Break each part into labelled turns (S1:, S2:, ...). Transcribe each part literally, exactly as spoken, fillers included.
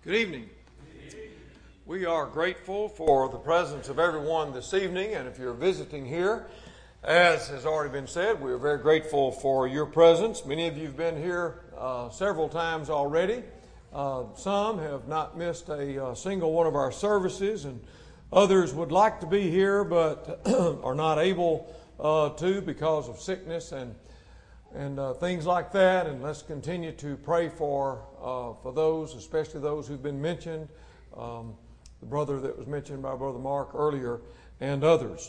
S1: Good evening. We are grateful for the presence of everyone this evening, and if you're visiting here, as has already been said, we are very grateful for your presence. Many of you have been here uh, several times already. Uh, some have not missed a uh, single one of our services, and others would like to be here but are not able uh, to because of sickness and and uh, things like that. And let's continue to pray for uh, for those, especially those who've been mentioned, um, the brother that was mentioned by Brother Mark earlier, and others.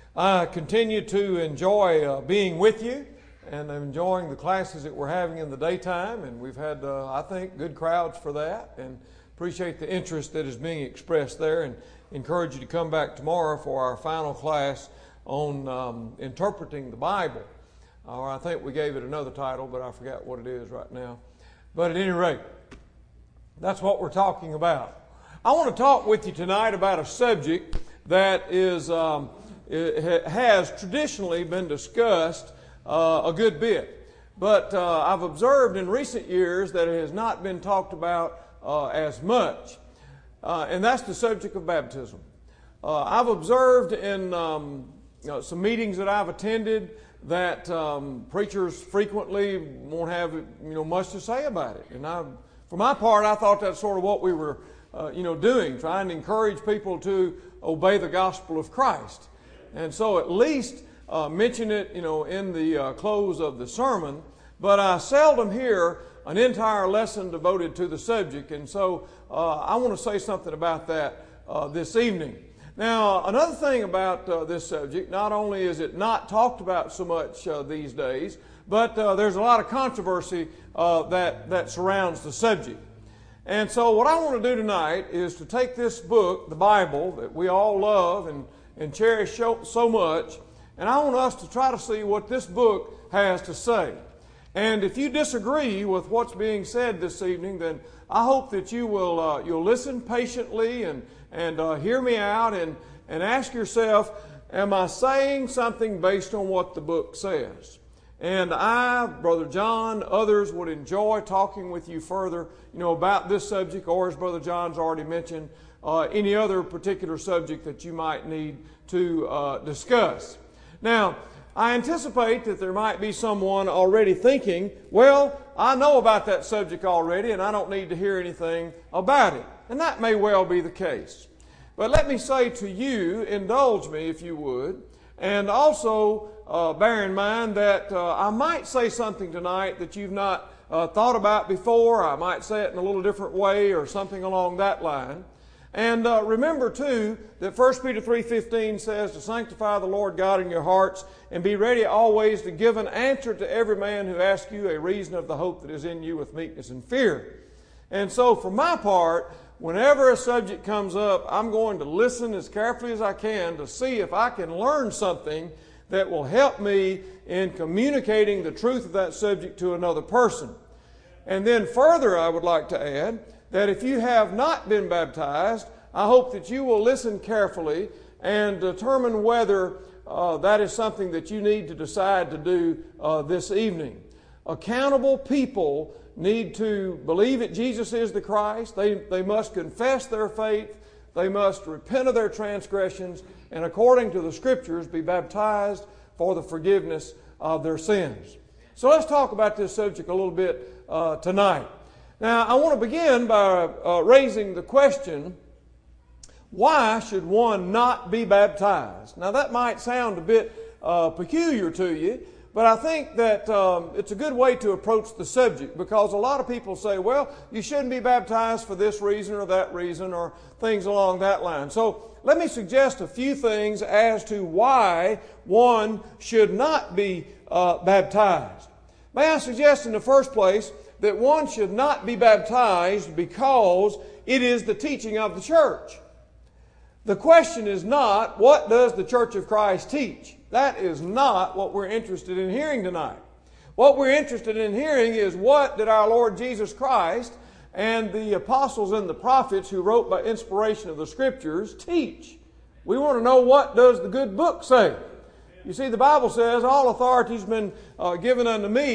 S1: I continue to enjoy uh, being with you, and I'm enjoying the classes that we're having in the daytime, and we've had, uh, I think, good crowds for that, and appreciate the interest that is being expressed there, and encourage you to come back tomorrow for our final class on um, interpreting the Bible. Or I think we gave it another title, but I forgot what it is right now. But at any rate, that's what we're talking about. I want to talk with you tonight about a subject that is um, it has traditionally been discussed uh, a good bit. But uh, I've observed in recent years that it has not been talked about uh, as much. Uh, and that's the subject of baptism. Uh, I've observed in um, you know, some meetings that I've attended that um, preachers frequently won't have you know much to say about it. And I, for my part, I thought that's sort of what we were uh, you know doing, trying to encourage people to obey the gospel of Christ. And so at least uh, mention it you know in the uh, close of the sermon. But I seldom hear an entire lesson devoted to the subject. And so uh, I want to say something about that uh, this evening. Now, another thing about uh, this subject, not only is it not talked about so much uh, these days, but uh, there's a lot of controversy uh, that, that surrounds the subject. And so what I want to do tonight is to take this book, the Bible, that we all love and, and cherish so, so much, and I want us to try to see what this book has to say. And if you disagree with what's being said this evening, then I hope that you will uh, you'll listen patiently and and uh, hear me out and, and ask yourself, am I saying something based on what the book says? And I, Brother John, others would enjoy talking with you further, you know, about this subject, or as Brother John's already mentioned, uh, any other particular subject that you might need to uh, discuss. Now, I anticipate that there might be someone already thinking, well, I know about that subject already and I don't need to hear anything about it. And that may well be the case. But let me say to you, indulge me if you would, and also uh, bear in mind that uh, I might say something tonight that you've not uh, thought about before. I might say it in a little different way or something along that line. And uh, remember, too, that First Peter three fifteen says to sanctify the Lord God in your hearts and be ready always to give an answer to every man who asks you a reason of the hope that is in you with meekness and fear. And so for my part, whenever a subject comes up, I'm going to listen as carefully as I can to see if I can learn something that will help me in communicating the truth of that subject to another person. And then further, I would like to add that if you have not been baptized, I hope that you will listen carefully and determine whether uh, that is something that you need to decide to do uh, this evening. Accountable people need to believe that Jesus is the Christ. They, they must confess their faith. They must repent of their transgressions and, according to the Scriptures, be baptized for the forgiveness of their sins. So let's talk about this subject a little bit uh, tonight. Now, I want to begin by uh, raising the question, why should one not be baptized? Now, that might sound a bit uh, peculiar to you, but I think that um, it's a good way to approach the subject, because a lot of people say, well, you shouldn't be baptized for this reason or that reason or things along that line. So let me suggest a few things as to why one should not be uh, baptized. May I suggest in the first place that one should not be baptized because it is the teaching of the church. The question is not, what does the Church of Christ teach? That is not what we're interested in hearing tonight. What we're interested in hearing is, what did our Lord Jesus Christ and the apostles and the prophets who wrote by inspiration of the Scriptures teach? We want to know, what does the good book say? You see, the Bible says, all authority has been uh, given unto me,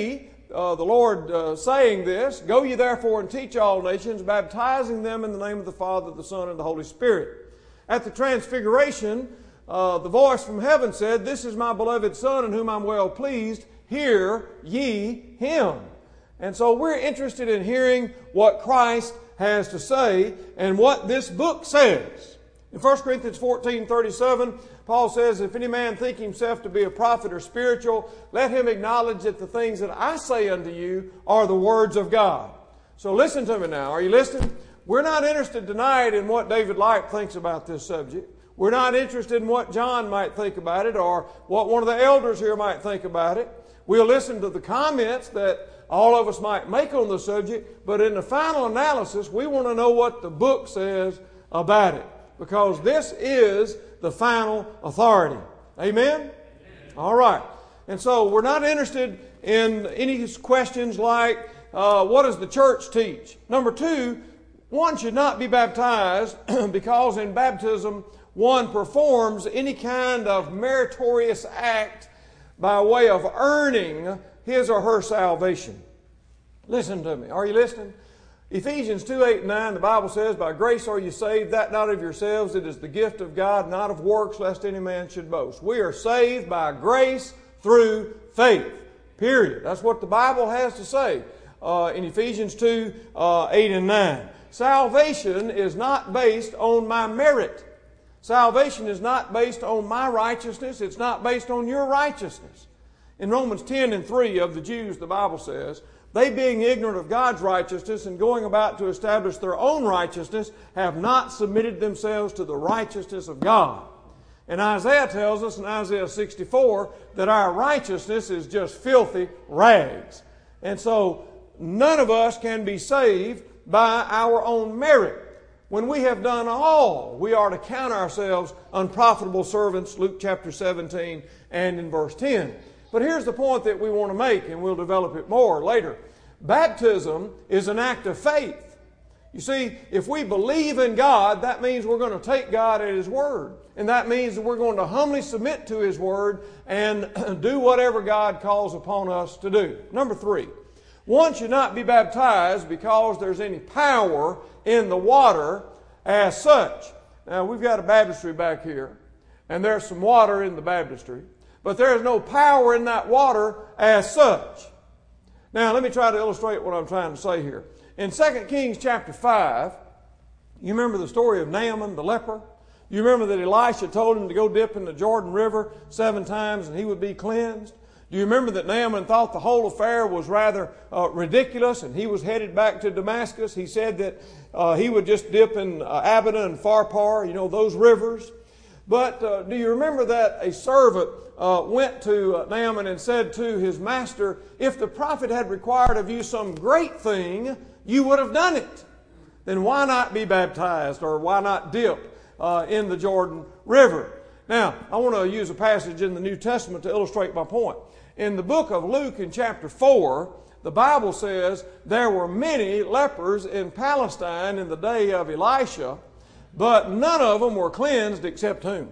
S1: uh, the Lord uh, saying this, "Go ye therefore and teach all nations, baptizing them in the name of the Father, the Son, and the Holy Spirit." At the Transfiguration, uh, the voice from heaven said, "This is my beloved Son in whom I'm well pleased. Hear ye him." And so we're interested in hearing what Christ has to say and what this book says. In First Corinthians fourteen thirty-seven, Paul says, "If any man think himself to be a prophet or spiritual, let him acknowledge that the things that I say unto you are the words of God." So listen to me now. Are you listening? We're not interested tonight in what David Light thinks about this subject. We're not interested in what John might think about it or what one of the elders here might think about it. We'll listen to the comments that all of us might make on the subject, but in the final analysis, we want to know what the book says about it, because this is the final authority. Amen? Amen. All right. And so we're not interested in any questions like, uh, what does the church teach? Number two, one should not be baptized because in baptism one performs any kind of meritorious act by way of earning his or her salvation. Listen to me. Are you listening? Ephesians two, eight, and nine, the Bible says, "By grace are you saved, that not of yourselves, it is the gift of God, not of works, lest any man should boast." We are saved by grace through faith. Period. That's what the Bible has to say uh, in Ephesians two, uh, eight, and nine. Salvation is not based on my merit. Salvation is not based on my righteousness. It's not based on your righteousness. In Romans ten and three of the Jews, the Bible says, "They being ignorant of God's righteousness and going about to establish their own righteousness have not submitted themselves to the righteousness of God." And Isaiah tells us in Isaiah sixty-four that our righteousness is just filthy rags. And so none of us can be saved by our own merit. When we have done all, we are to count ourselves unprofitable servants, Luke chapter seventeen and in verse ten. But here's the point that we want to make, and we'll develop it more later. Baptism is an act of faith. You see, if we believe in God, that means we're going to take God at His word. And that means that we're going to humbly submit to His word and do whatever God calls upon us to do. Number three, one should not be baptized because there's any power in the water as such. Now, we've got a baptistry back here, and there's some water in the baptistry, but there is no power in that water as such. Now, let me try to illustrate what I'm trying to say here. In Second Kings chapter five, you remember the story of Naaman the leper? You remember that Elisha told him to go dip in the Jordan River seven times and he would be cleansed? Do you remember that Naaman thought the whole affair was rather uh, ridiculous, and he was headed back to Damascus? He said that uh, he would just dip in uh, Abana and Pharpar, you know, those rivers. But uh, do you remember that a servant uh, went to uh, Naaman and said to his master, "If the prophet had required of you some great thing, you would have done it. Then why not be baptized, or why not dip uh, in the Jordan River?" Now, I want to use a passage in the New Testament to illustrate my point. In the book of Luke in chapter four, the Bible says there were many lepers in Palestine in the day of Elisha, but none of them were cleansed except whom?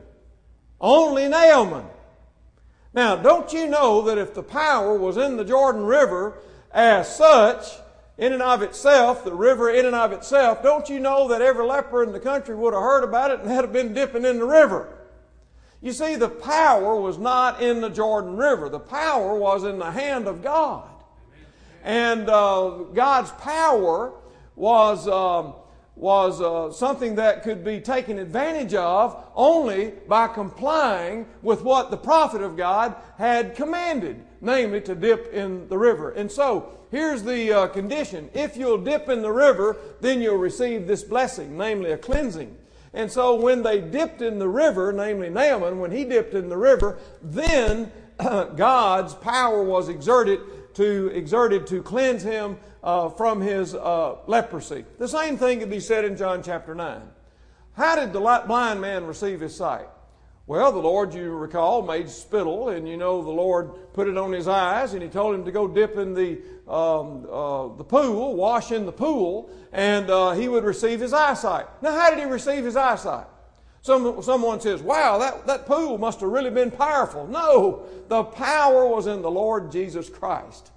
S1: Only Naaman. Now, don't you know that if the power was in the Jordan River as such, in and of itself, the river in and of itself, don't you know that every leper in the country would have heard about it and had been dipping in the river? You see, the power was not in the Jordan River. The power was in the hand of God. And uh, God's power was, um, was uh, something that could be taken advantage of only by complying with what the prophet of God had commanded, namely to dip in the river. And so, here's the uh, condition. If you'll dip in the river, then you'll receive this blessing, namely a cleansing. And so when they dipped in the river, namely Naaman, when he dipped in the river, then uh, God's power was exerted to exerted to cleanse him uh, from his uh, leprosy. The same thing could be said in John chapter nine. How did the blind man receive his sight? Well, the Lord, you recall, made spittle, and you know the Lord put it on his eyes, and He told him to go dip in the um, uh, the pool, wash in the pool, and uh, he would receive his eyesight. Now, how did he receive his eyesight? Some, someone says, wow, that, that pool must have really been powerful. No, the power was in the Lord Jesus Christ.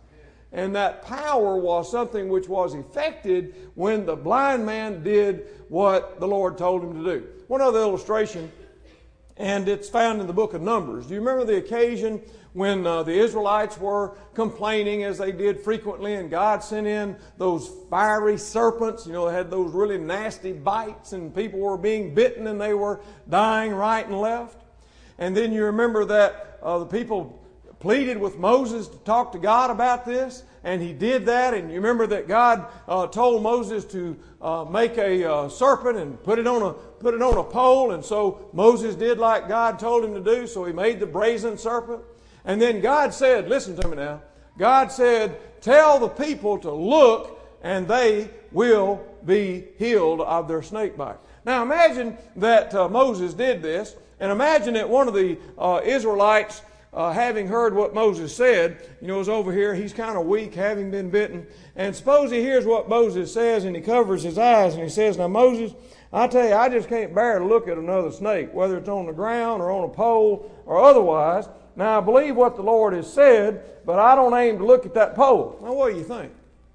S1: And that power was something which was effected when the blind man did what the Lord told him to do. One other illustration, and it's found in the book of Numbers. Do you remember the occasion when uh, the Israelites were complaining, as they did frequently, and God sent in those fiery serpents? You know, they had those really nasty bites, and people were being bitten, and they were dying right and left. And then you remember that uh, the people pleaded with Moses to talk to God about this, and he did that. And you remember that God uh, told Moses to uh, make a uh, serpent and put it on a put it on a pole. And so Moses did like God told him to do. So he made the brazen serpent. And then God said, listen to me now. God said, tell the people to look, and they will be healed of their snake bite. Now imagine that uh, Moses did this, and imagine that one of the uh, Israelites, Uh, having heard what Moses said, you know, is over here. He's kind of weak, having been bitten. And suppose he hears what Moses says, and he covers his eyes, and he says, now, Moses, I tell you, I just can't bear to look at another snake, whether it's on the ground or on a pole or otherwise. Now, I believe what the Lord has said, but I don't aim to look at that pole. Now, what do you think?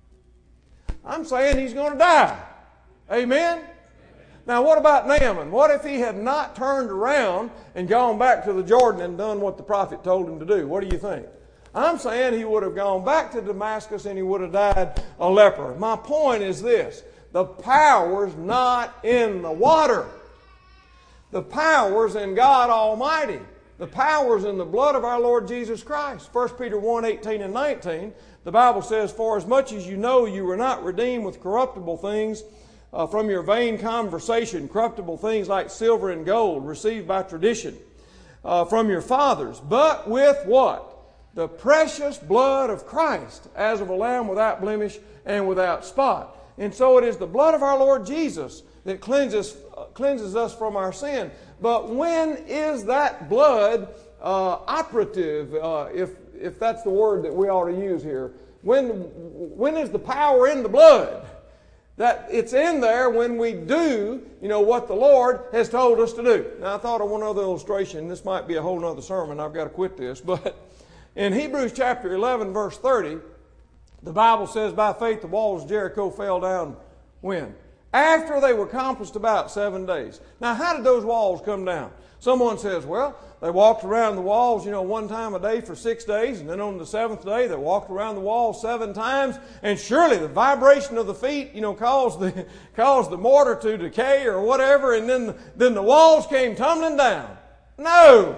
S1: I'm saying he's going to die. Amen? Now, what about Naaman? What if he had not turned around and gone back to the Jordan and done what the prophet told him to do? What do you think? I'm saying he would have gone back to Damascus and he would have died a leper. My point is this. The power's not in the water. The power's in God Almighty. The power's in the blood of our Lord Jesus Christ. First Peter one, eighteen and nineteen, the Bible says, for as much as you know you were not redeemed with corruptible things, Uh, from your vain conversation, corruptible things like silver and gold received by tradition uh, from your fathers, but with what? The precious blood of Christ, as of a lamb without blemish and without spot. And so it is the blood of our Lord Jesus that cleanses, uh, cleanses us from our sin. But when is that blood uh, operative, uh, if, if that's the word that we ought to use here? When, when is the power in the blood? That it's in there when we do, you know, what the Lord has told us to do. Now, I thought of one other illustration. This might be a whole other sermon. I've got to quit this. But in Hebrews chapter eleven, verse thirty, the Bible says, by faith the walls of Jericho fell down when? After they were compassed about seven days. Now, how did those walls come down? Someone says, well, they walked around the walls, you know, one time a day for six days, and then on the seventh day they walked around the walls seven times, and surely the vibration of the feet, you know, caused the caused the mortar to decay or whatever, and then, then the walls came tumbling down. No!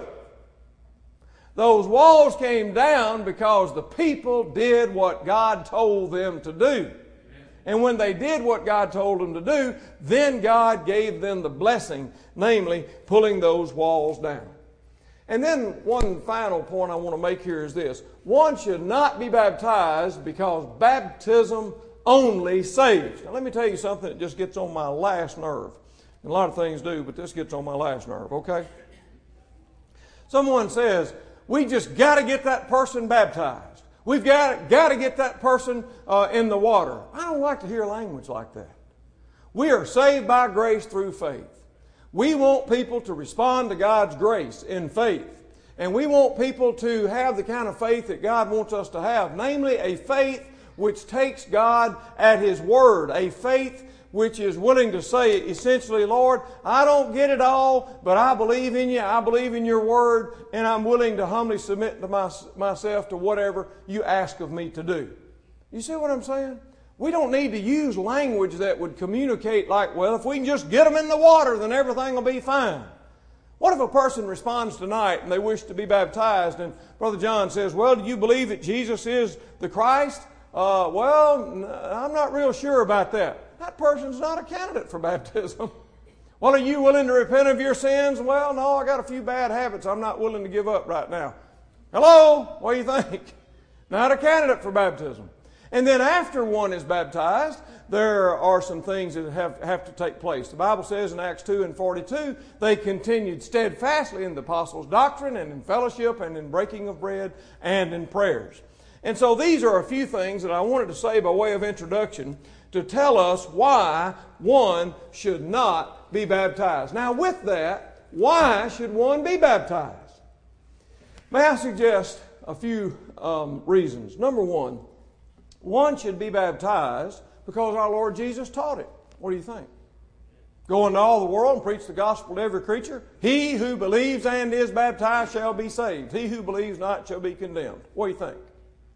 S1: Those walls came down because the people did what God told them to do. And when they did what God told them to do, then God gave them the blessing, namely pulling those walls down. And then one final point I want to make here is this. One should not be baptized because baptism only saves. Now let me tell you something that just gets on my last nerve. And a lot of things do, but this gets on my last nerve, okay? Someone says, we just got to get that person baptized. We've got, got to get that person uh, in the water. I don't like to hear language like that. We are saved by grace through faith. We want people to respond to God's grace in faith. And we want people to have the kind of faith that God wants us to have. Namely, a faith which takes God at His word. A faith which is willing to say, essentially, Lord, I don't get it all, but I believe in you, I believe in your word, and I'm willing to humbly submit to my, myself to whatever you ask of me to do. You see what I'm saying? We don't need to use language that would communicate like, well, if we can just get them in the water, then everything will be fine. What if a person responds tonight and they wish to be baptized, and Brother John says, well, do you believe that Jesus is the Christ? Uh, well, I'm not real sure about that. That person's not a candidate for baptism. Well, are you willing to repent of your sins? Well, no, I got a few bad habits I'm not willing to give up right now. Hello? What do you think? Not a candidate for baptism. And then after one is baptized, there are some things that have, have to take place. The Bible says in Acts two and forty-two, they continued steadfastly in the apostles' doctrine and in fellowship and in breaking of bread and in prayers. And so these are a few things that I wanted to say by way of introduction to tell us why one should not be baptized. Now with that, why should one be baptized? May I suggest a few um, reasons. Number one, One should be baptized because our Lord Jesus taught it. What do you think? Go into all the world and preach the gospel to every creature. He who believes and is baptized shall be saved. He who believes not shall be condemned. What do you think?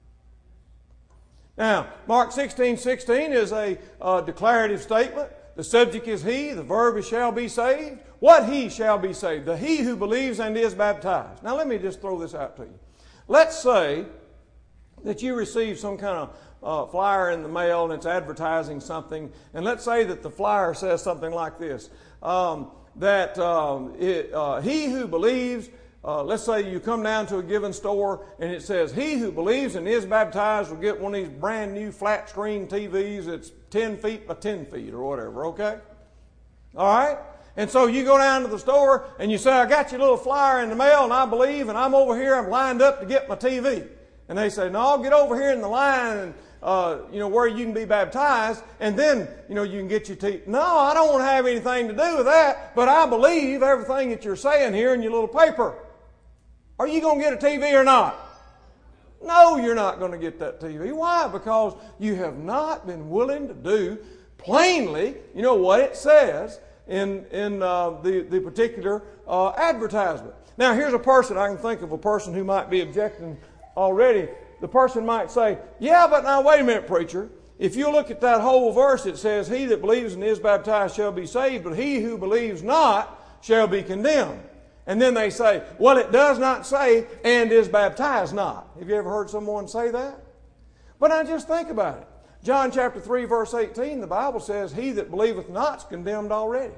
S1: Now, Mark sixteen sixteen is a uh, declarative statement. The subject is he, the verb is shall be saved. What he shall be saved? The he who believes and is baptized. Now let me just throw this out to you. Let's say that you receive some kind of uh, flyer in the mail and it's advertising something, and let's say that the flyer says something like this, um, that um, it, uh, he who believes, uh, let's say you come down to a given store and it says, he who believes and is baptized will get one of these brand new flat screen T Vs that's ten feet by ten feet or whatever, okay? All right? And so you go down to the store and you say, I got your little flyer in the mail and I believe and I'm over here, I'm lined up to get my T V. And they say, no, get over here in the line and, uh, you know, where you can be baptized and then, you know, you can get your T V. No, I don't want to have anything to do with that, but I believe everything that you're saying here in your little paper. Are you going to get a T V or not? No, you're not going to get that T V. Why? Because you have not been willing to do plainly, you know, what it says in, in uh, the, the particular uh, advertisement. Now, here's a person, I can think of a person who might be objecting already. The person might say, yeah, but now wait a minute, preacher. If you look at that whole verse, it says, he that believes and is baptized shall be saved, but he who believes not shall be condemned. And then they say, well, it does not say, and is baptized not. Have you ever heard someone say that? But now just think about it. John chapter three, verse eighteen, the Bible says, he that believeth not is condemned already.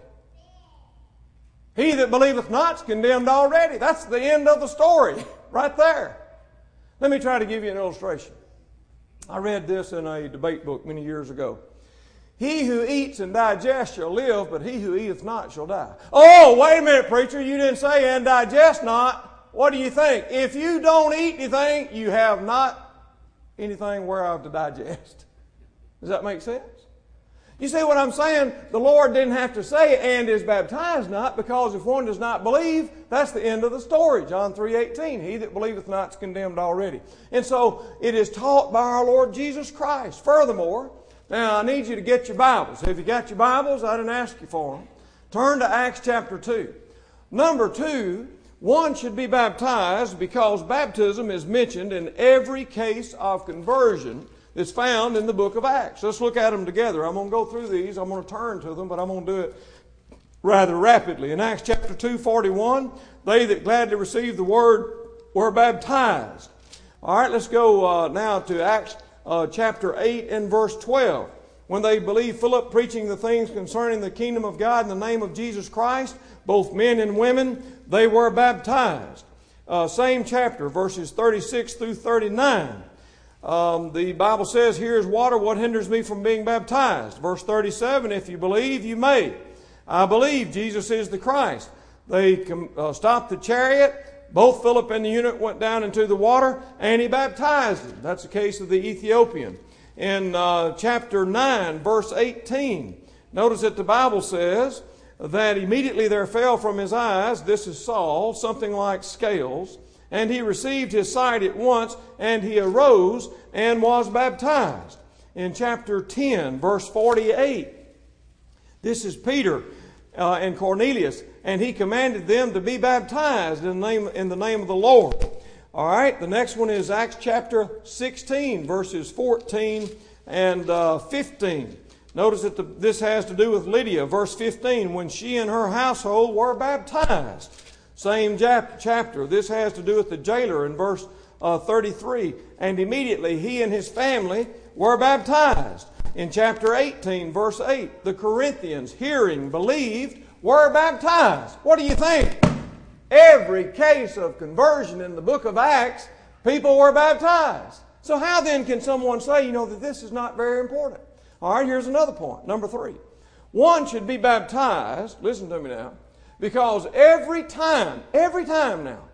S1: He that believeth not is condemned already. That's the end of the story right there. Let me try to give you an illustration. I read this in a debate book many years ago. He who eats and digests shall live, but he who eateth not shall die. Oh, wait a minute, preacher. You didn't say and digest not. What do you think? If you don't eat anything, you have not anything whereof to digest. Does that make sense? You see what I'm saying? The Lord didn't have to say and is baptized not, because if one does not believe, that's the end of the story. John three eighteen, he that believeth not is condemned already. And so it is taught by our Lord Jesus Christ. Furthermore, now I need you to get your Bibles. If you got your Bibles, I didn't ask you for them. Turn to Acts chapter two. Number two, one should be baptized because baptism is mentioned in every case of conversion that's found in the book of Acts. Let's look at them together. I'm going to go through these. I'm going to turn to them, but I'm going to do it rather rapidly. In Acts chapter two, forty-one, they that gladly received the word were baptized. All right, let's go uh, now to Acts uh, chapter eight and verse twelve. When they believed Philip preaching the things concerning the kingdom of God in the name of Jesus Christ, both men and women, they were baptized. Uh, same chapter, verses thirty-six through thirty-nine. Um, the Bible says, here is water, what hinders me from being baptized? Verse thirty-seven, if you believe, you may. I believe Jesus is the Christ. They uh, stopped the chariot. Both Philip and the eunuch went down into the water, and he baptized him. That's the case of the Ethiopian. In uh, chapter nine, verse eighteen, notice that the Bible says that immediately there fell from his eyes, this is Saul, something like scales, and he received his sight at once, and he arose and was baptized. In chapter ten, verse forty-eight, this is Peter uh, and Cornelius, and he commanded them to be baptized in the name, in the name of the Lord. All right, the next one is Acts chapter sixteen, verses fourteen and uh, fifteen. Notice that the, this has to do with Lydia, verse fifteen, when she and her household were baptized. Same chapter. This has to do with the jailer in verse uh, thirty-three. And immediately he and his family were baptized. In chapter eighteen, verse eight, the Corinthians, hearing, believed, were baptized. What do you think? Every case of conversion in the book of Acts, people were baptized. So how then can someone say, you know, that this is not very important? All right, here's another point. Number three. One should be baptized, listen to me now, because every time, every time now,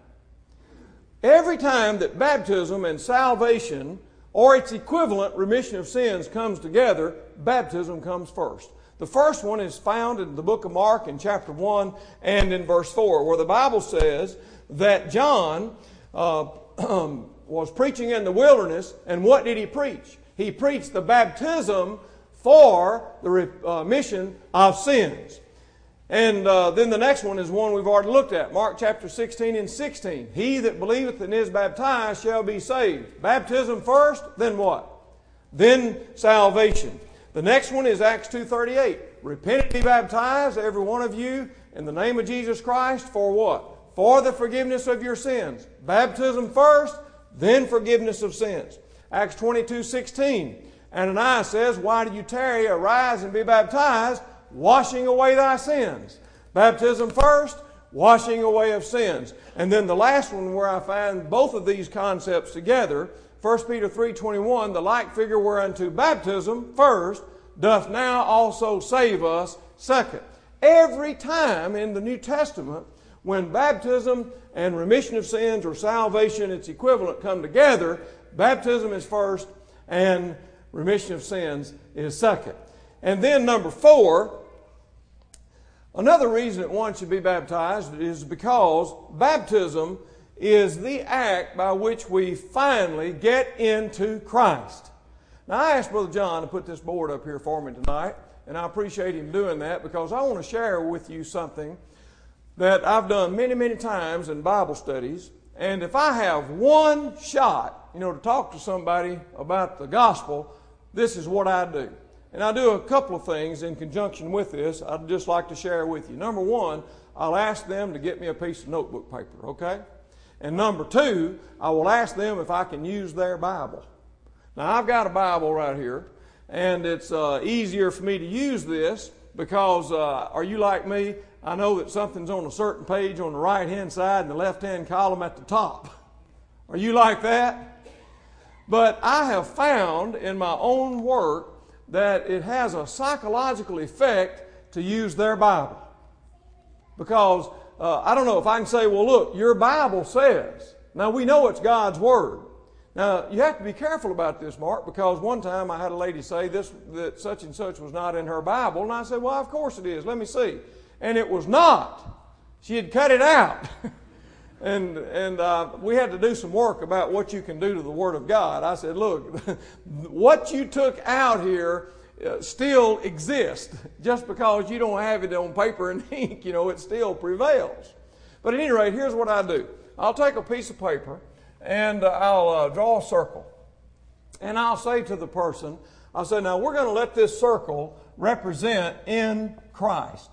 S1: every time that baptism and salvation or its equivalent, remission of sins, comes together, baptism comes first. The first one is found in the book of Mark in chapter one and in verse four, where the Bible says that John uh, was preaching in the wilderness, and what did he preach? He preached the baptism for the remission of sins. And uh, then the next one is one we've already looked at. Mark chapter sixteen and sixteen. He that believeth and is baptized shall be saved. Baptism first, then what? Then salvation. The next one is Acts two thirty-eight. Repent and be baptized, every one of you, in the name of Jesus Christ, for what? For the forgiveness of your sins. Baptism first, then forgiveness of sins. Acts twenty-two sixteen. Ananias says, why do you tarry? Arise and be baptized, washing away thy sins. Baptism first, washing away of sins. And then the last one where I find both of these concepts together, First Peter three twenty-one, the like figure whereunto baptism first doth now also save us second. Every time in the New Testament when baptism and remission of sins or salvation, its equivalent, come together, baptism is first and remission of sins is second. And then number four, another reason that one should be baptized is because baptism is the act by which we finally get into Christ. Now, I asked Brother John to put this board up here for me tonight, and I appreciate him doing that because I want to share with you something that I've done many, many times in Bible studies. And if I have one shot, you know, to talk to somebody about the gospel, this is what I do. And I do a couple of things in conjunction with this I'd just like to share with you. Number one, I'll ask them to get me a piece of notebook paper, okay? And number two, I will ask them if I can use their Bible. Now, I've got a Bible right here, and it's uh, easier for me to use this because, uh, are you like me? I know that something's on a certain page on the right-hand side and the left-hand column at the top. Are you like that? But I have found in my own work that it has a psychological effect to use their Bible. Because uh, I don't know if I can say, well, look, your Bible says. Now, we know it's God's Word. Now, you have to be careful about this, Mark, because one time I had a lady say this that such and such was not in her Bible. And I said, well, of course it is. Let me see. And it was not. She had cut it out. and and uh, we had to do some work about what you can do to the Word of God. I said, look, what you took out here uh, still exists. Just because you don't have it on paper and ink, you know, it still prevails. But at any rate, here's what I do. I'll take a piece of paper and uh, I'll uh, draw a circle. And I'll say to the person, I'll say, now we're going to let this circle represent in Christ.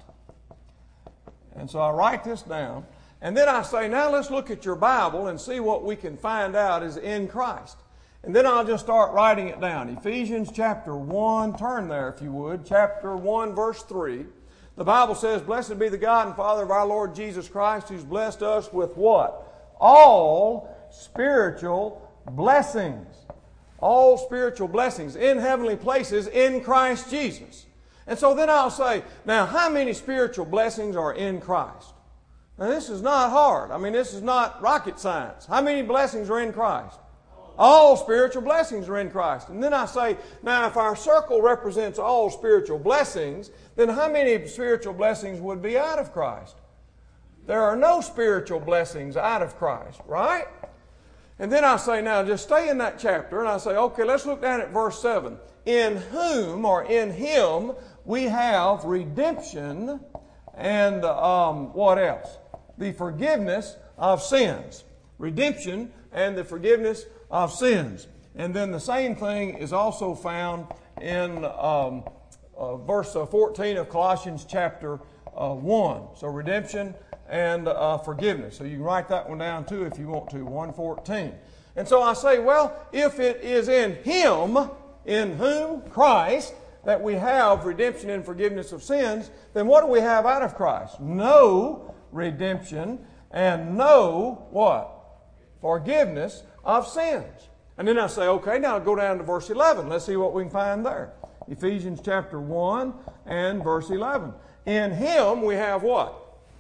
S1: And so I write this down. And then I say, now let's look at your Bible and see what we can find out is in Christ. And then I'll just start writing it down. Ephesians chapter one, turn there if you would, chapter one, verse three. The Bible says, blessed be the God and Father of our Lord Jesus Christ, who's blessed us with what? All spiritual blessings. All spiritual blessings in heavenly places in Christ Jesus. And so then I'll say, now how many spiritual blessings are in Christ? Now this is not hard. I mean, this is not rocket science. How many blessings are in Christ? All spiritual blessings are in Christ. And then I say, now if our circle represents all spiritual blessings, then how many spiritual blessings would be out of Christ? There are no spiritual blessings out of Christ, right? And then I say, now just stay in that chapter, and I say, okay, let's look down at verse seven. In whom, or in Him, we have redemption and um, what else? The forgiveness of sins. Redemption and the forgiveness of sins. And then the same thing is also found in um, uh, verse fourteen of Colossians chapter uh, one. So redemption and uh, forgiveness. So you can write that one down too if you want to, one fourteen. And so I say, well, if it is in Him, in whom, Christ, that we have redemption and forgiveness of sins, then what do we have out of Christ? No redemption and no, what? Forgiveness of sins. And then I say, okay, now go down to verse eleven. Let's see what we can find there. Ephesians chapter one and verse eleven. In Him we have what?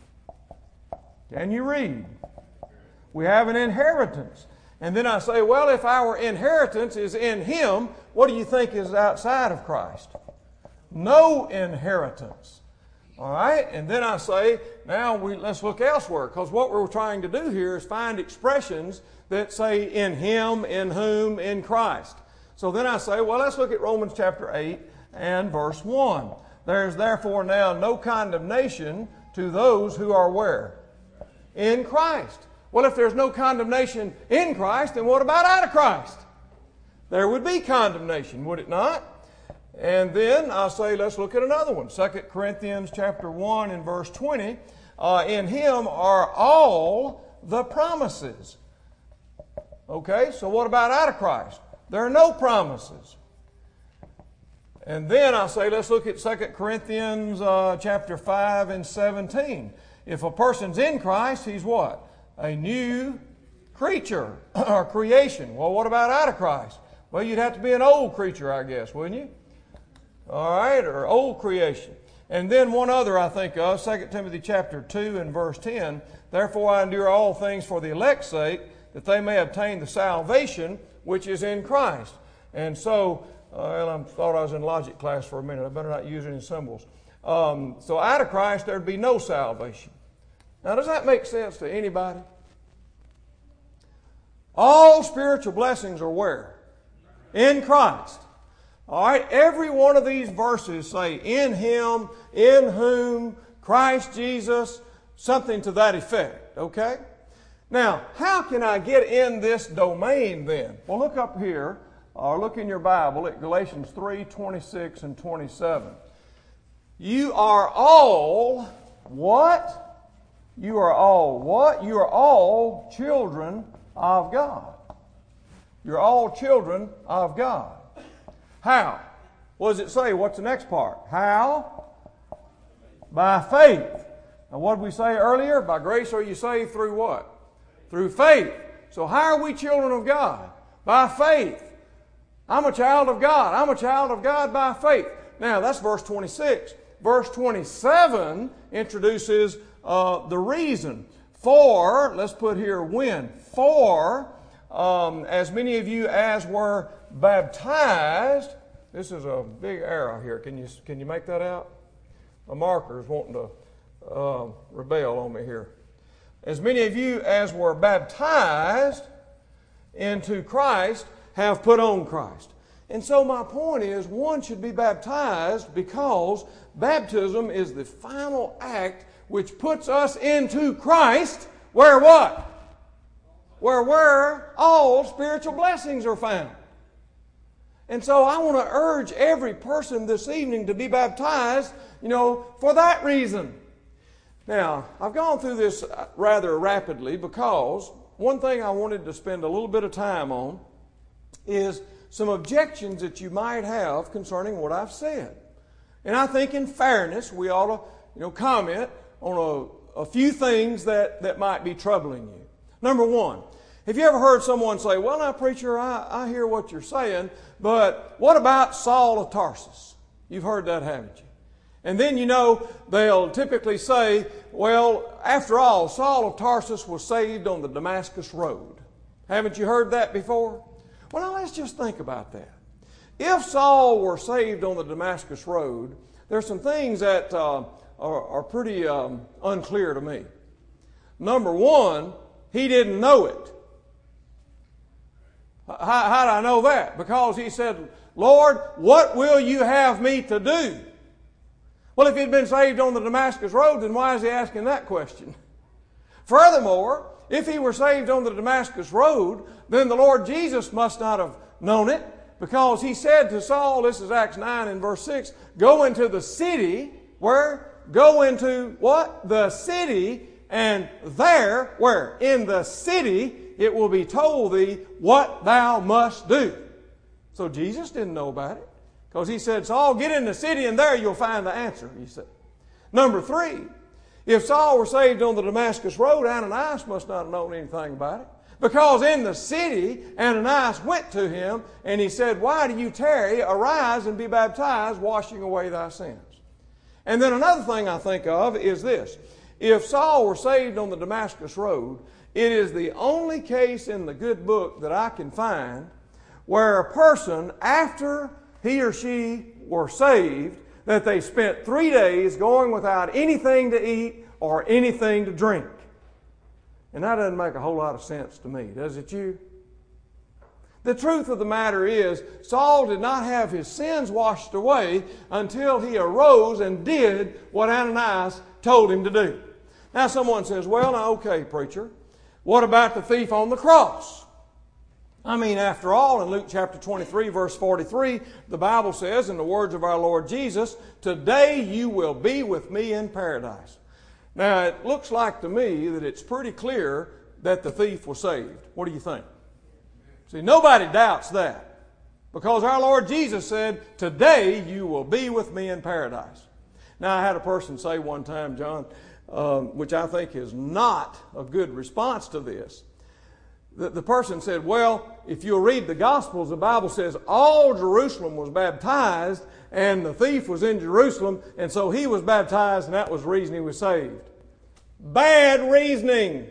S1: Can you read? We have an inheritance. And then I say, well, if our inheritance is in Him, what do you think is outside of Christ? No inheritance. All right? And then I say, now we, let's look elsewhere, because what we're trying to do here is find expressions that say in Him, in whom, in Christ. So then I say, well, let's look at Romans chapter eight and verse one. There's therefore now no condemnation to those who are where? In Christ. Well, if there's no condemnation in Christ, then what about out of Christ? There would be condemnation, would it not? And then I say, let's look at another one. Second Corinthians chapter one and verse twenty. Uh, in Him are all the promises. Okay, so what about out of Christ? There are no promises. And then I say, let's look at Second Corinthians uh, chapter five and seventeen. If a person's in Christ, he's what? A new creature or creation. Well, what about out of Christ? Well, you'd have to be an old creature, I guess, wouldn't you? All right, or old creation. And then one other I think of, Second Timothy chapter two and verse ten. Therefore I endure all things for the elect's sake, that they may obtain the salvation which is in Christ. And so, uh, well, I thought I was in logic class for a minute. I better not use any symbols. Um, so out of Christ, there'd be no salvation. Now, does that make sense to anybody? All spiritual blessings are where? In Christ. All right, every one of these verses say, in Him, in whom, Christ Jesus, something to that effect, okay? Now, how can I get in this domain then? Well, look up here, or look in your Bible at Galatians three, twenty-six and twenty-seven. You are all what? You are all what? You are all children of God. You're all children of God. How? What does it say? What's the next part? How? By faith. Now what did we say earlier? By grace are you saved through what? Through faith. So how are we children of God? By faith. I'm a child of God. I'm a child of God by faith. Now that's verse twenty-six. Verse twenty-seven introduces uh, the reason. For, let's put here when. For, um, as many of you as were baptized. This is a big arrow here. Can you can you make that out? My marker is wanting to uh, rebel on me here. As many of you as were baptized into Christ have put on Christ. And so my point is, one should be baptized because baptism is the final act which puts us into Christ, where what? Where where all spiritual blessings are found. And so I want to urge every person this evening to be baptized, you know, for that reason. Now, I've gone through this rather rapidly because one thing I wanted to spend a little bit of time on is some objections that you might have concerning what I've said. And I think in fairness, we ought to, you know, comment on a, a few things that, that might be troubling you. Number one, have you ever heard someone say, well, now, preacher, I, I hear what you're saying, but what about Saul of Tarsus? You've heard that, haven't you? And then, you know, they'll typically say, well, after all, Saul of Tarsus was saved on the Damascus Road. Haven't you heard that before? Well, now let's just think about that. If Saul were saved on the Damascus Road, there's some things that uh, are, are pretty um, unclear to me. Number one, he didn't know it. How, how did I know that? Because he said, Lord, what will you have me to do? Well, if he'd been saved on the Damascus Road, then why is he asking that question? Furthermore, if he were saved on the Damascus Road, then the Lord Jesus must not have known it, because he said to Saul, this is Acts nine and verse six, go into the city, where? Go into what? The city, and there, where? In the city, it will be told thee what thou must do. So Jesus didn't know about it. Because he said, Saul, get in the city and there you'll find the answer, he said. Number three, if Saul were saved on the Damascus Road, Ananias must not have known anything about it. Because in the city, Ananias went to him and he said, why do you tarry? Arise and be baptized, washing away thy sins. And then another thing I think of is this. If Saul were saved on the Damascus Road, it is the only case in the good book that I can find where a person, after he or she were saved, that they spent three days going without anything to eat or anything to drink. And that doesn't make a whole lot of sense to me, does it you? The truth of the matter is, Saul did not have his sins washed away until he arose and did what Ananias told him to do. Now someone says, well, now, okay, preacher, what about the thief on the cross? I mean, after all, in Luke chapter twenty-three, verse forty-three, the Bible says, in the words of our Lord Jesus, today you will be with me in paradise. Now, it looks like to me that it's pretty clear that the thief was saved. What do you think? See, nobody doubts that, because our Lord Jesus said, today you will be with me in paradise. Now, I had a person say one time, John, um, which I think is not a good response to this. The, the person said, well, if you'll read the Gospels, the Bible says all Jerusalem was baptized, and the thief was in Jerusalem, and so he was baptized, and that was the reason he was saved. Bad reasoning.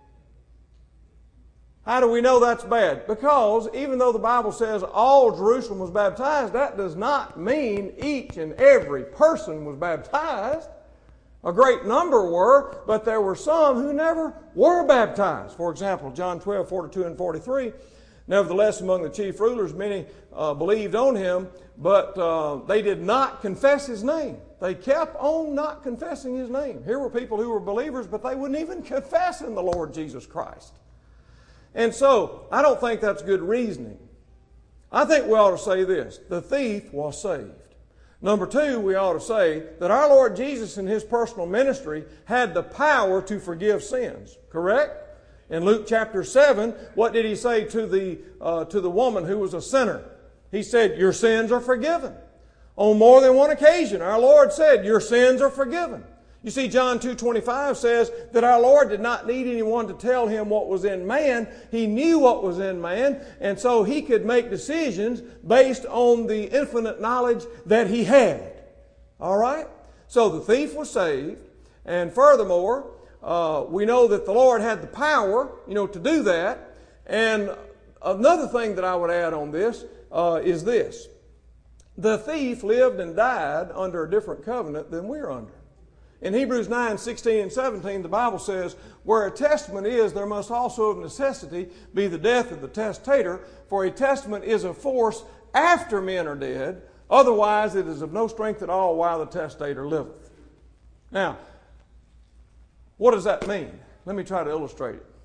S1: How do we know that's bad? Because even though the Bible says all Jerusalem was baptized, that does not mean each and every person was baptized. A great number were, but there were some who never were baptized. For example, John twelve, forty-two and forty-three, nevertheless among the chief rulers many uh, believed on him, but uh, they did not confess his name. They kept on not confessing his name. Here were people who were believers, but they wouldn't even confess in the Lord Jesus Christ. And so, I don't think that's good reasoning. I think we ought to say this: the thief was saved. Number two, we ought to say that our Lord Jesus in His personal ministry had the power to forgive sins. Correct? In Luke chapter seven, what did He say to the, uh, to the woman who was a sinner? He said, your sins are forgiven. On more than one occasion, our Lord said, your sins are forgiven. You see, John two twenty-five says that our Lord did not need anyone to tell Him what was in man. He knew what was in man, and so He could make decisions based on the infinite knowledge that He had. All right? So the thief was saved, and furthermore, uh, we know that the Lord had the power, you know, to do that. And another thing that I would add on this uh, is this. The thief lived and died under a different covenant than we're under. In Hebrews nine, sixteen and seventeen, the Bible says, where a testament is, there must also of necessity be the death of the testator, for a testament is of force after men are dead, otherwise it is of no strength at all while the testator liveth. Now, what does that mean? Let me try to illustrate it.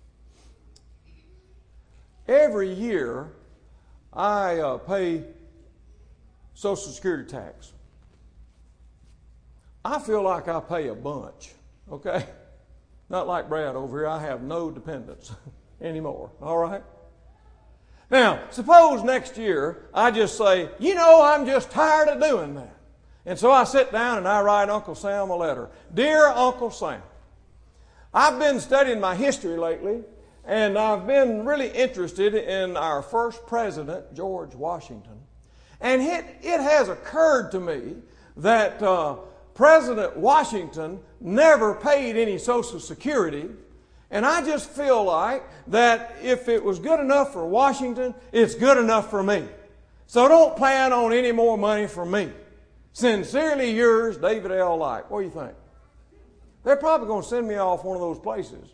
S1: Every year, I uh, pay Social Security tax. I feel like I pay a bunch, okay? Not like Brad over here. I have no dependents anymore, all right? Now, suppose next year I just say, you know, I'm just tired of doing that. And so I sit down and I write Uncle Sam a letter. Dear Uncle Sam, I've been studying my history lately, and I've been really interested in our first president, George Washington. And it, it has occurred to me that uh, President Washington never paid any Social Security, and I just feel like that if it was good enough for Washington, it's good enough for me. So don't plan on any more money from me. Sincerely yours, David L. Light. What do you think? They're probably going to send me off one of those places.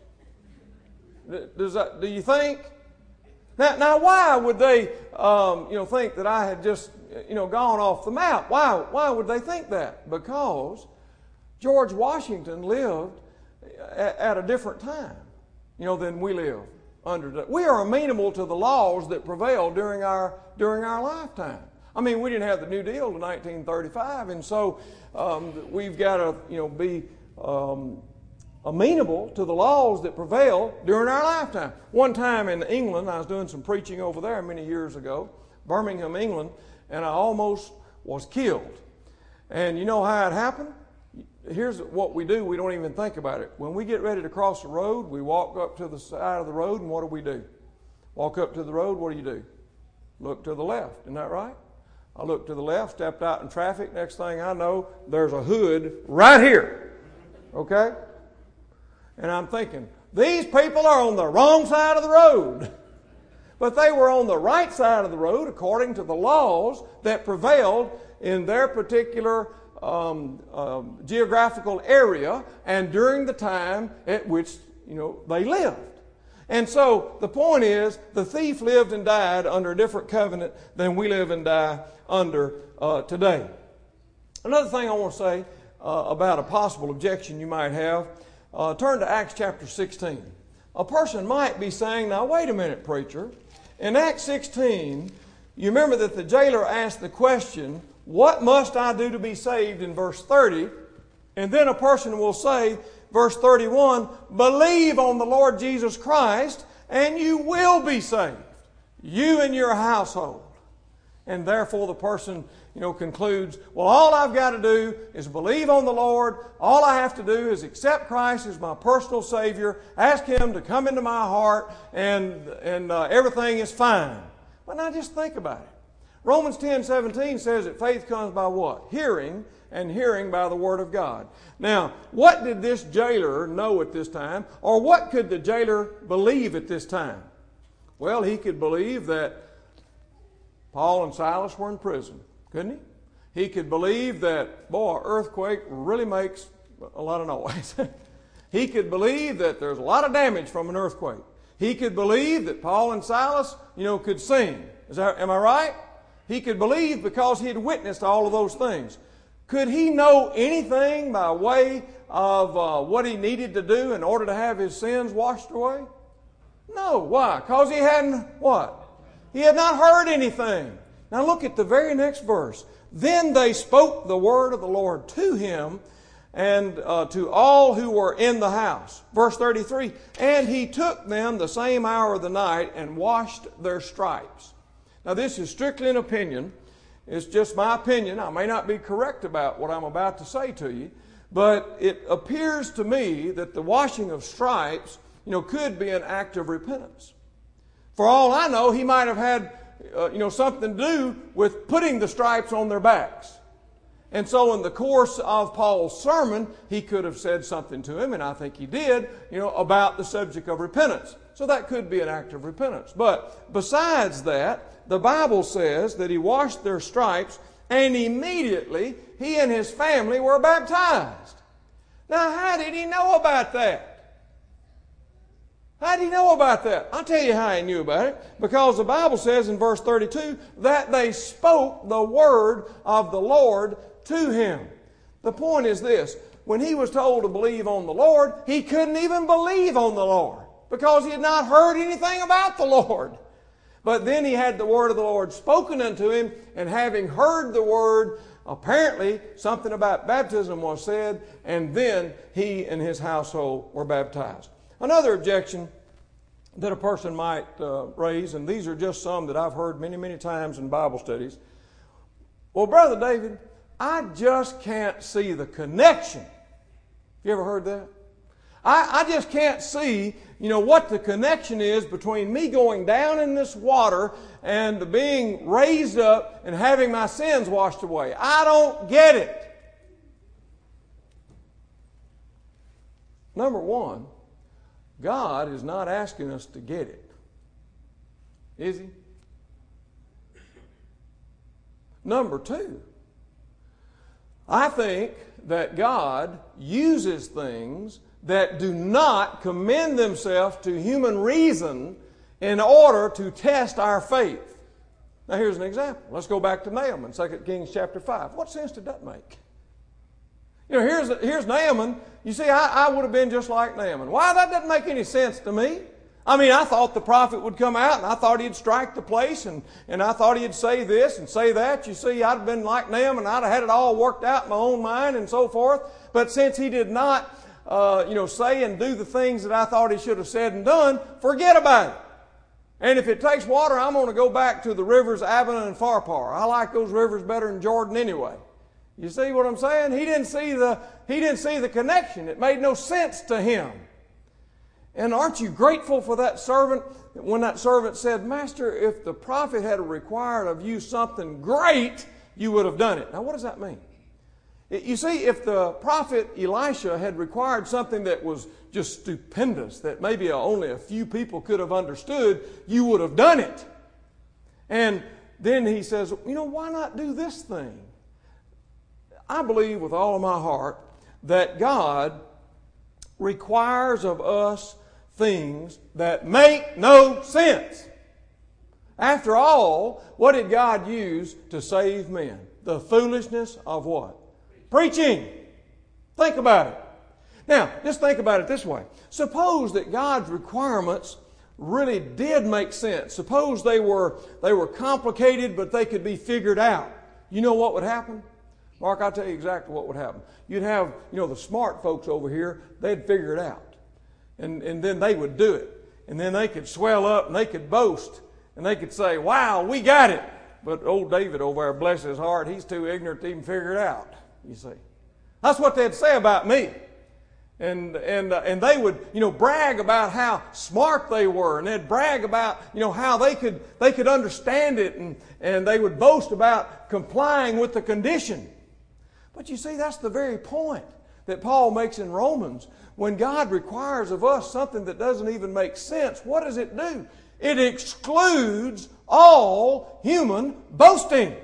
S1: Does that, do you think? Now, now why would they um, you know, think that I had just you know, gone off the map? Why, why would they think that? Because George Washington lived at, at a different time you know, than we live under. We are amenable to the laws that prevailed during our, during our lifetime. I mean, we didn't have the New Deal in nineteen thirty-five, and so um, we've got to you know, be um, amenable to the laws that prevail during our lifetime. One time in England, I was doing some preaching over there many years ago, Birmingham, England, and I almost was killed. And you know how it happened? Here's what we do. We don't even think about it. When we get ready to cross the road, we walk up to the side of the road, and what do we do? Walk up to the road, what do you do? Look to the left. Isn't that right? I looked to the left, stepped out in traffic. Next thing I know, there's a hood right here. Okay? And I'm thinking, these people are on the wrong side of the road. But they were on the right side of the road according to the laws that prevailed in their particular um, um, geographical area and during the time at which you know they lived. And so the point is, the thief lived and died under a different covenant than we live and die under uh, today. Another thing I want to say uh, about a possible objection you might have, uh, turn to Acts chapter sixteen. A person might be saying, now wait a minute, preacher. In Acts sixteen, you remember that the jailer asked the question, what must I do to be saved, in verse thirty? And then a person will say, verse thirty-one, believe on the Lord Jesus Christ and you will be saved, you and your household. And therefore the person, you know, concludes, well, all I've got to do is believe on the Lord. All I have to do is accept Christ as my personal Savior, ask Him to come into my heart, and, and uh, everything is fine. But now just think about it. Romans ten seventeen says that faith comes by what? Hearing, and hearing by the Word of God. Now, what did this jailer know at this time? Or what could the jailer believe at this time? Well, he could believe that Paul and Silas were in prison, couldn't he? He could believe that, boy, an earthquake really makes a lot of noise. He could believe that there's a lot of damage from an earthquake. He could believe that Paul and Silas, you know, could sing. Is that, am I right? He could believe because he had witnessed all of those things. Could he know anything by way of uh, what he needed to do in order to have his sins washed away? No. Why? Because he hadn't what? He had not heard anything. Now look at the very next verse. Then they spoke the word of the Lord to him and uh, to all who were in the house. Verse thirty-three, and he took them the same hour of the night and washed their stripes. Now this is strictly an opinion. It's just my opinion. I may not be correct about what I'm about to say to you, but it appears to me that the washing of stripes, you know, could be an act of repentance. For all I know, he might have had, uh, you know, something to do with putting the stripes on their backs. And so in the course of Paul's sermon, he could have said something to him, and I think he did, you know, about the subject of repentance. So that could be an act of repentance. But besides that, the Bible says that he washed their stripes, and immediately he and his family were baptized. Now, how did he know about that? How did he know about that? I'll tell you how he knew about it. Because the Bible says in verse thirty-two that they spoke the word of the Lord to him. The point is this. When he was told to believe on the Lord, he couldn't even believe on the Lord because he had not heard anything about the Lord. But then he had the word of the Lord spoken unto him, and having heard the word, apparently something about baptism was said, and then he and his household were baptized. Another objection that a person might uh, raise, and these are just some that I've heard many, many times in Bible studies. Well, Brother David, I just can't see the connection. You ever heard that? I, I just can't see, you know, what the connection is between me going down in this water and being raised up and having my sins washed away. I don't get it. Number one, God is not asking us to get it. Is He? Number two, I think that God uses things that do not commend themselves to human reason in order to test our faith. Now here's an example. Let's go back to Naaman, Second Kings chapter five. What sense did that make? You know, here's, here's Naaman. You see, I, I would have been just like Naaman. Why? That doesn't make any sense to me. I mean, I thought the prophet would come out, and I thought he'd strike the place, and, and I thought he'd say this and say that. You see, I'd have been like Naaman, I'd have had it all worked out in my own mind and so forth. But since he did not, uh, you know, say and do the things that I thought he should have said and done, forget about it. And if it takes water, I'm going to go back to the rivers Abana and Pharpar. I like those rivers better than Jordan anyway. You see what I'm saying? He didn't see the, he didn't see the connection. It made no sense to him. And aren't you grateful for that servant when that servant said, Master, if the prophet had required of you something great, you would have done it. Now, what does that mean? You see, if the prophet Elisha had required something that was just stupendous, that maybe only a few people could have understood, you would have done it. And then he says, you know, why not do this thing? I believe with all of my heart that God requires of us things that make no sense. After all, what did God use to save men? The foolishness of what? Preaching. Think about it. Now, just think about it this way. Suppose that God's requirements really did make sense. Suppose they were, they were complicated, but they could be figured out. You know what would happen? Mark, I'll tell you exactly what would happen. You'd have, you know, the smart folks over here, they'd figure it out. And, and then they would do it. And then they could swell up and they could boast. And they could say, wow, we got it. But old David over there, bless his heart, he's too ignorant to even figure it out, you see. That's what they'd say about me. And and uh, and they would, you know, brag about how smart they were, and they'd brag about, you know, how they could they could understand it, and, and they would boast about complying with the condition. But you see, that's the very point that Paul makes in Romans. When God requires of us something that doesn't even make sense, what does it do? It excludes all human boasting.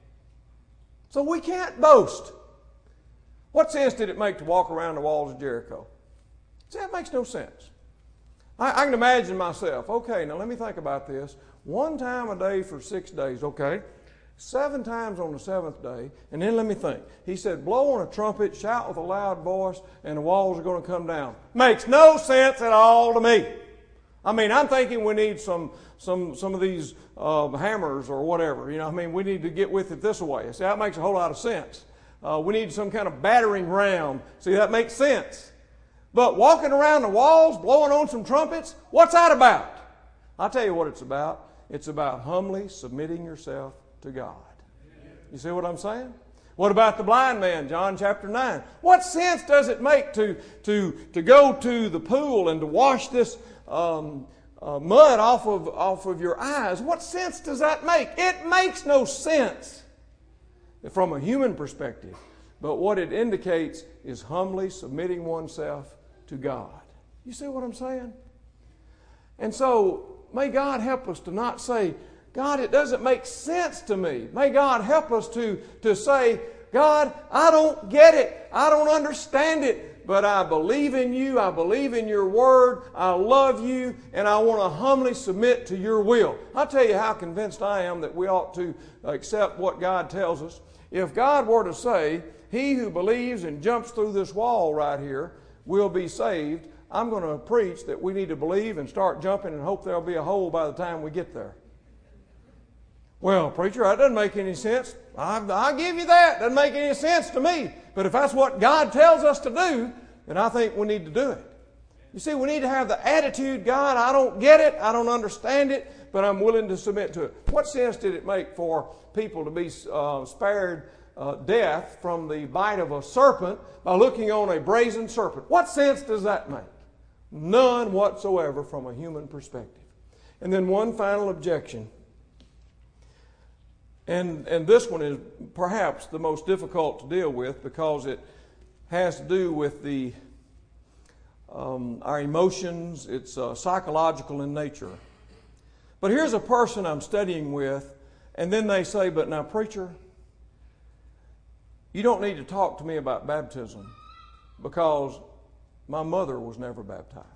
S1: So we can't boast. What sense did it make to walk around the walls of Jericho? See, that makes no sense. I, I can imagine myself, okay, now let me think about this. One time a day for six days, okay. Seven times on the seventh day, and then let me think. He said, blow on a trumpet, shout with a loud voice, and the walls are going to come down. Makes no sense at all to me. I mean, I'm thinking we need some some some of these uh, hammers or whatever. You know, I mean, we need to get with it this way. See, that makes a whole lot of sense. Uh, we need some kind of battering ram. See, that makes sense. But walking around the walls, blowing on some trumpets, what's that about? I'll tell you what it's about. It's about humbly submitting yourself to God. You see what I'm saying? What about the blind man, John chapter nine? What sense does it make to, to, to go to the pool and to wash this um, uh, mud off of, off of your eyes? What sense does that make? It makes no sense from a human perspective. But what it indicates is humbly submitting oneself to God. You see what I'm saying? And so, may God help us to not say, God, it doesn't make sense to me. May God help us to, to say, God, I don't get it. I don't understand it. But I believe in you. I believe in your word. I love you. And I want to humbly submit to your will. I'll tell you how convinced I am that we ought to accept what God tells us. If God were to say, he who believes and jumps through this wall right here will be saved, I'm going to preach that we need to believe and start jumping and hope there'll be a hole by the time we get there. Well, preacher, that doesn't make any sense. I, I give you that. Doesn't make any sense to me. But if that's what God tells us to do, then I think we need to do it. You see, we need to have the attitude, God, I don't get it, I don't understand it, but I'm willing to submit to it. What sense did it make for people to be uh, spared uh, death from the bite of a serpent by looking on a brazen serpent? What sense does that make? None whatsoever from a human perspective. And then one final objection. And, and this one is perhaps the most difficult to deal with because it has to do with the um, our emotions. It's uh, psychological in nature. But here's a person I'm studying with, and then they say, but now, preacher, you don't need to talk to me about baptism because my mother was never baptized,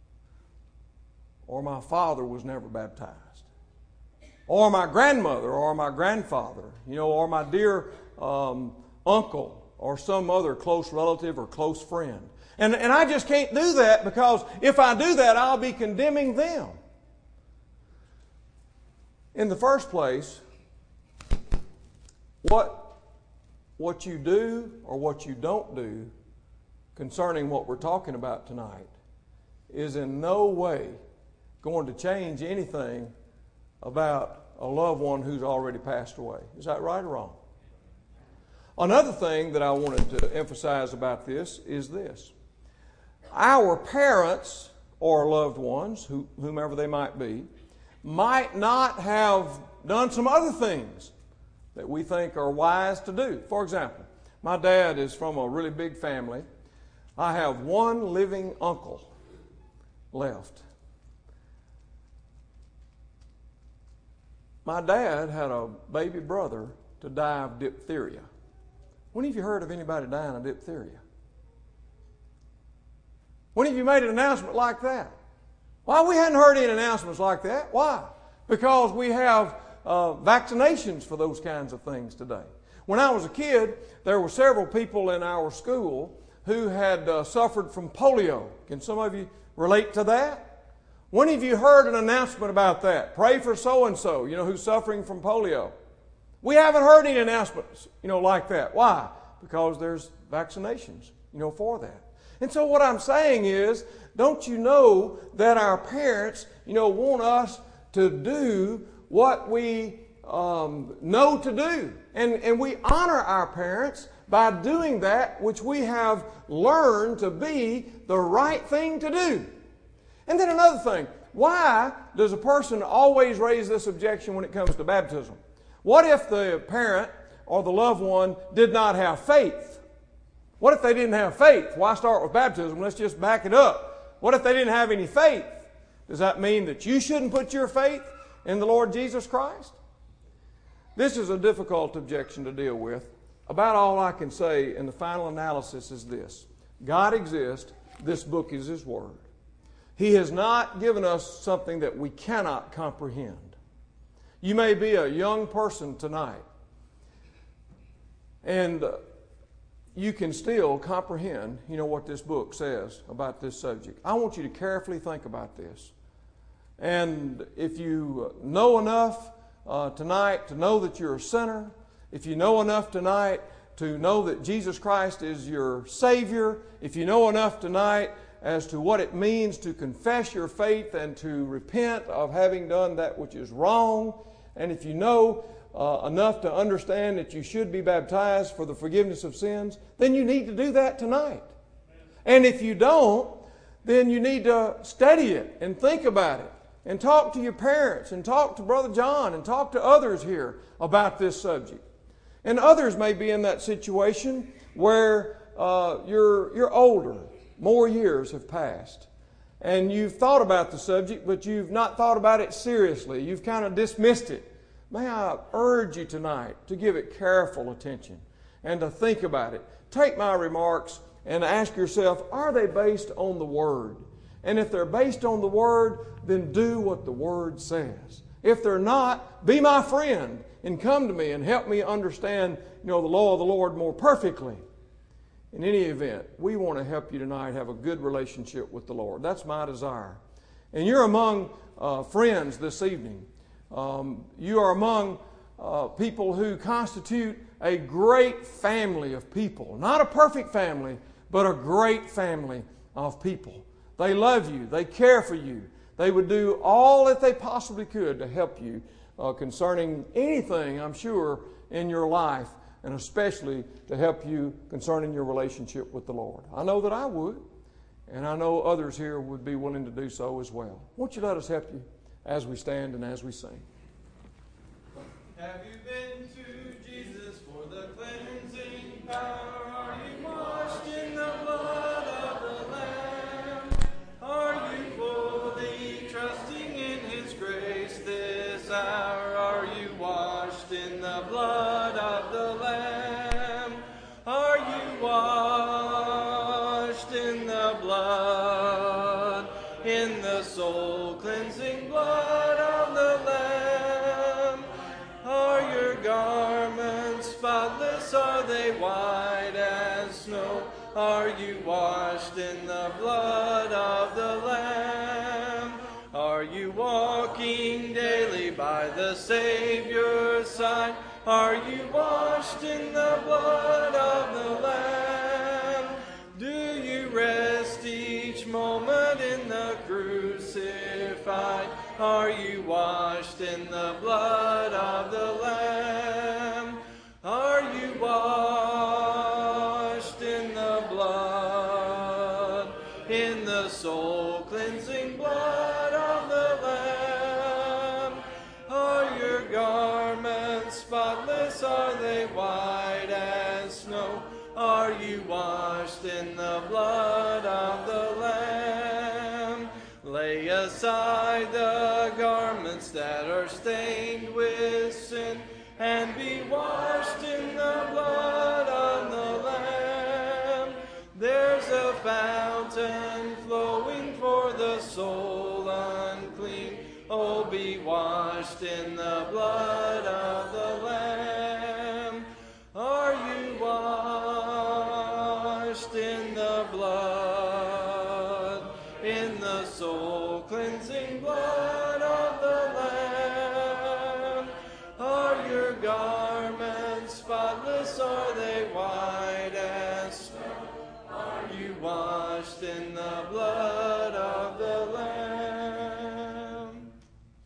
S1: or my father was never baptized, or my grandmother, or my grandfather, you know, or my dear um, uncle, or some other close relative or close friend. And, and I just can't do that because if I do that, I'll be condemning them. In the first place, what, what you do or what you don't do concerning what we're talking about tonight is in no way going to change anything about a loved one who's already passed away. Is that right or wrong? Another thing that I wanted to emphasize about this is this. Our parents or loved ones, who, whomever they might be, might not have done some other things that we think are wise to do. For example, my dad is from a really big family. I have one living uncle left. My dad had a baby brother to die of diphtheria. When have you heard of anybody dying of diphtheria? When have you made an announcement like that? Well, we hadn't heard any announcements like that. Why? Because we have uh, vaccinations for those kinds of things today. When I was a kid, there were several people in our school who had uh, suffered from polio. Can some of you relate to that? When have you heard an announcement about that? Pray for so-and-so, you know, who's suffering from polio. We haven't heard any announcements, you know, like that. Why? Because there's vaccinations, you know, for that. And so what I'm saying is, don't you know that our parents, you know, want us to do what we um, know to do? And, and we honor our parents by doing that which we have learned to be the right thing to do. And then another thing, why does a person always raise this objection when it comes to baptism? What if the parent or the loved one did not have faith? What if they didn't have faith? Why start with baptism? Let's just back it up. What if they didn't have any faith? Does that mean that you shouldn't put your faith in the Lord Jesus Christ? This is a difficult objection to deal with. About all I can say in the final analysis is this. God exists. This book is His Word. He has not given us something that we cannot comprehend. You may be a young person tonight, and you can still comprehend, you know, what this book says about this subject. I want you to carefully think about this. And if you know enough uh, tonight to know that you're a sinner, if you know enough tonight to know that Jesus Christ is your Savior, if you know enough tonight as to what it means to confess your faith and to repent of having done that which is wrong, and if you know uh, enough to understand that you should be baptized for the forgiveness of sins, then you need to do that tonight. And if you don't, then you need to study it and think about it and talk to your parents and talk to Brother John and talk to others here about this subject. And others may be in that situation where uh, you're, you're older, more years have passed, and you've thought about the subject, but you've not thought about it seriously. You've kind of dismissed it. May I urge you tonight to give it careful attention and to think about it. Take my remarks and ask yourself, are they based on the Word? And if they're based on the Word, then do what the Word says. If they're not, be my friend and come to me and help me understand, you know, the law of the Lord more perfectly. In any event, we want to help you tonight have a good relationship with the Lord. That's my desire. And you're among uh, friends this evening. Um, you are among uh, people who constitute a great family of people. Not a perfect family, but a great family of people. They love you. They care for you. They would do all that they possibly could to help you uh, concerning anything, I'm sure, in your life, and especially to help you concerning your relationship with the Lord. I know that I would, and I know others here would be willing to do so as well. Won't you let us help you as we stand and as we sing?
S2: Have you been to Jesus for the cleansing power? Are you washed in the blood of the Lamb? Are you fully trusting in His grace this hour? Are you washed in the blood of the Lamb? Are you washed in the blood, in the soul-cleansing blood of the Lamb? Are your garments spotless? Are they white as snow? Are you washed in the blood of the Lamb? Are you walking daily by the Savior's side? Are you washed in the blood of the Lamb? Do you rest each moment in the crucified? Are you washed in the blood of the Lamb? Are you washed in the blood, in the soul-cleansing blood of the Lamb? Are your garments spotless? Are they white as snow? Are you washed in the blood of the Lamb? Lay aside the garments that are stained with sin, and be washed in the blood of the Lamb. There's a fountain flowing for the soul washed in the blood, in the soul-cleansing blood of the Lamb. Are your garments spotless? Are they white as snow? Are you washed in the blood of the Lamb?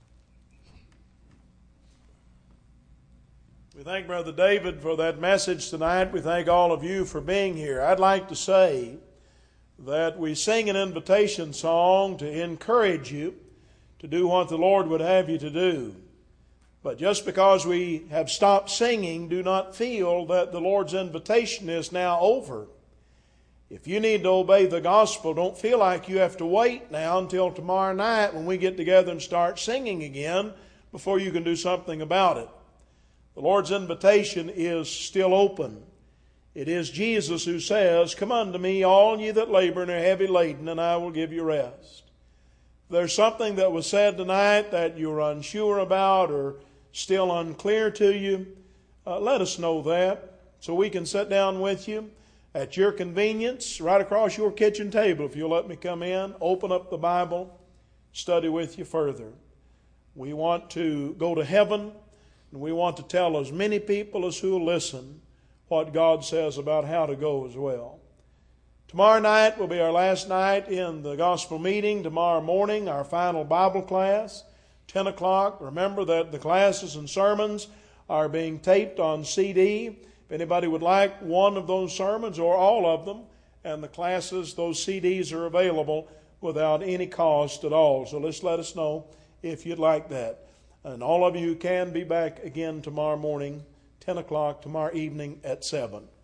S3: We thank Brother David for that message tonight. We thank all of you for being here. I'd like to say that we sing an invitation song to encourage you to do what the Lord would have you to do. But just because we have stopped singing, do not feel that the Lord's invitation is now over. If you need to obey the gospel, don't feel like you have to wait now until tomorrow night when we get together and start singing again before you can do something about it. The Lord's invitation is still open. It is Jesus who says, "Come unto me, all ye that labor and are heavy laden, and I will give you rest." If there's something that was said tonight that you're unsure about or still unclear to you, uh, let us know that so we can sit down with you at your convenience, right across your kitchen table. If you'll let me come in, open up the Bible, study with you further. We want to go to heaven, and we want to tell as many people as who will listen what God says about how to go as well. Tomorrow night will be our last night in the gospel meeting. Tomorrow morning, our final Bible class, ten o'clock. Remember that the classes and sermons are being taped on C D. If anybody would like one of those sermons or all of them, and the classes, those C Ds are available without any cost at all. So let's let us know if you'd like that. And all of you can be back again tomorrow morning, ten o'clock, tomorrow evening at seven.